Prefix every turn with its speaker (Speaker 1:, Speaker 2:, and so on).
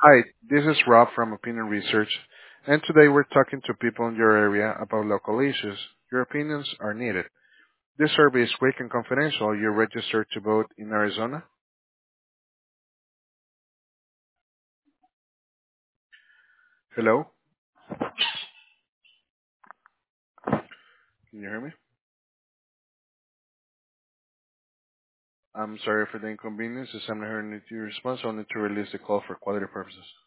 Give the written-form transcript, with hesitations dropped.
Speaker 1: Hi, this is Rob from Opinion Research, and today we're talking to people in your area about local issues. Your opinions are needed. This survey is quick and confidential. You're registered to vote in Arizona. Hello? Can you hear me? I'm sorry for the inconvenience. As I'm not hearing your response, I'll need to release the call for quality purposes.